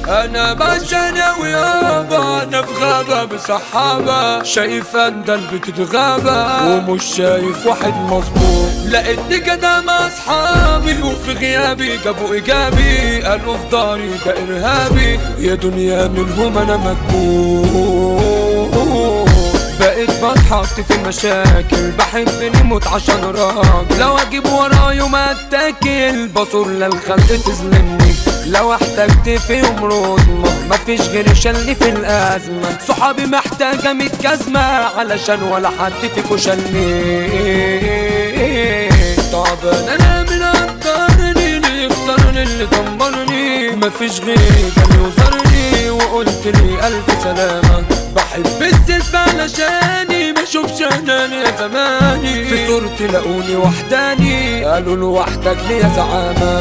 انا باشا ويابا، انا في غابة بسحابة، شايف اندل بتتغابى ومش شايف واحد مظبوط. لقيتني كده مع اصحابي وفي غيابي جابوا ايجابي، قالوا في داري ده ارهابي، يا دنيا منهم انا مكبوت. بقيت بتحط في المشاكل، بحب نموت عشان راجل، لو اجيب ورايا وما اتاكل بصور للخلق تظلمني، لو احتجت في يوم رزمة مفيش غير شلني في الازمة، صحابي محتاجة 100 جزمة علشان ولا حد فيكو شلني. طب انا من قدرني اللي يختارني اللي دمرني، مفيش غيري كان يوزرني وقلت لي الف سلامة، بحب الزلف علشاني ما اشوفش اناني يا زماني، في صورتي لقوني وحداني قالوا لوحدك لي يا زعامة،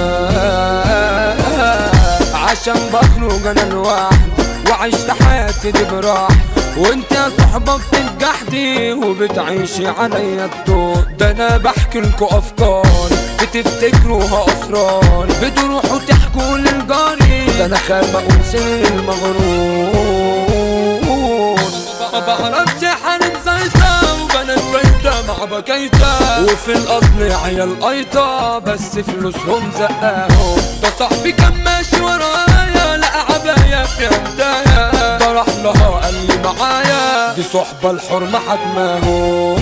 عشان بخرج انا لوحدي وعشت حياتي دي براحتي، وانت يا صحبة بتنجحدي وبتعيشي عليا الدور، ده انا بحكي لكوا افكاري بتفتكروها اسراري، بتروحوا تحكوا للجاري، ده انا خايف اقول سر المغرور، ما بعرفش حارب زيطة وبنات بيتة مع بكيتة، وفي الاصل عيال قيطة بس فلوسهم زقاهم، ده صاحبي كان ماشي ورايا لقى عباية في هدايا، ده راح لها قال لي معايا دي صحبة الحرمة حتماهو،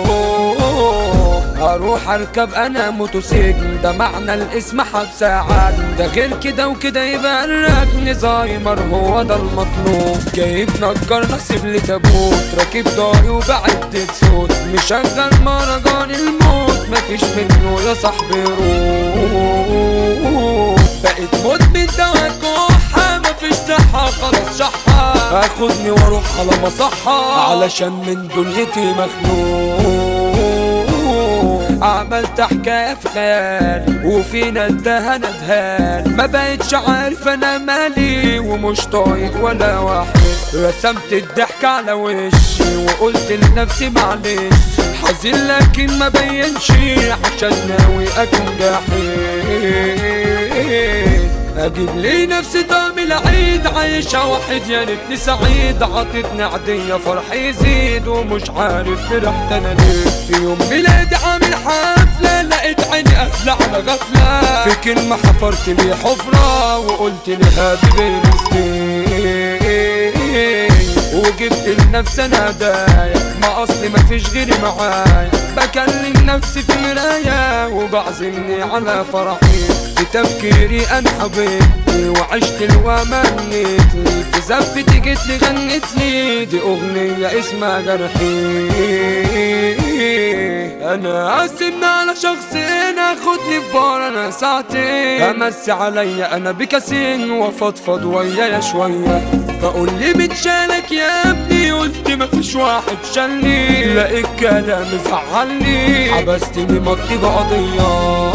هروح اركب انا موتوسيكل، ده معنى الاسم حبس عاد، ده غير كده وكده يبقى الركن زايمر هو ده المطلوب، جايب نجار نصيب لي تابوت، راكب داري وبعد صوت، مشغل مهرجان الموت مفيش منه يا صاحبي روح، بقيت مدمن دواء كحة مفيش صحة خلاص شحة، هاخدني واروح على مصحة علشان من دنيتي مخنوق، عملت حكاية في خيالي وفينا انتهى ندهان، ما بقتش عارف انا مالي ومش طايق ولا واحد، رسمت الضحك على وشي وقلت لنفسي معلش، حزين لكن ما بينش عشان ناوي اكون جحيم، اجيب لي نفسي طعم العيد عايشة واحد يا ريتني سعيد، عطتني عادية فرحي يزيد ومش عارف فرحت انا ليه، في يوم ميلادي عامل حفلة لقيت عيني قافلة على غفلة، في كلمة حفرت لي حفرة وقلت لي هادي وجبت لنفسي انا هدايا، ما اصلي مفيش غيري معايا، بكلم نفسي في مراية وبعزمني على فرحي، في تفكيري انا حبيبتي وعشت ومنيتلي، في زفتي جيتلي غنتلي دي اغنية اسمها جرحي، انا قاسمنا على شخصين اخدني في بار انا ساعتين، امسي عليا انا بكاسين وافضفض ويايا شوية، بقول لي متشالك يا ابني قلت مفيش واحد شالني، لقيت كلامي فعلني حبستني مطي بقضية،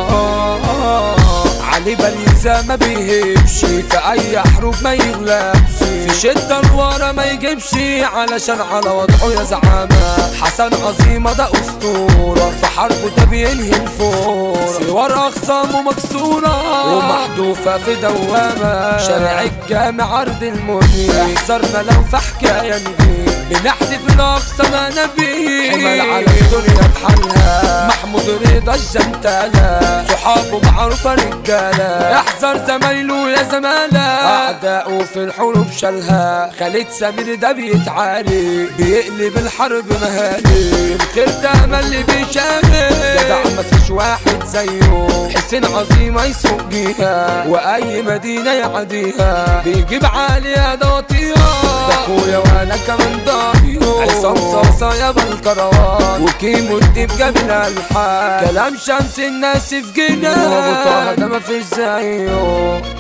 علي بليزة ما بيهبش في اي حروب ما يغلبش، في شدة الورا ما يجيبش علشان على وضعه يا زعامة، حسن عظيمة ده اسطورة في حربه ده بينهي الفورة، صور اخصامه مكسورة ومحذوفة في دوامة، شارع الجامع عرض المنير، احذرنا لو في حكاية نجيب، بنحذف الاقصى ما نبيه، حمل على الدنيا بحالها محمود رضا الجنتالة، صحابه معروفة رجالة، احذر زمايله يا زمالة، اعداؤه في الحروب شالها، خالد سمير ده بيتعاري بيقلب الحرب مهالي، الخير ده امل اللي بيشارك، جدع مفيش واحد زيه، حسين عظيمة يسوق بيها واي مدينة يعديها، بيجيب عالية ده وطيها، ده اخويا وانا كمان ضايو، عصام صاصة يا بالكروان وكيمو الديب جميل الحال، كلام شمس الناس في جنان وابو طه ده مفيش زيه.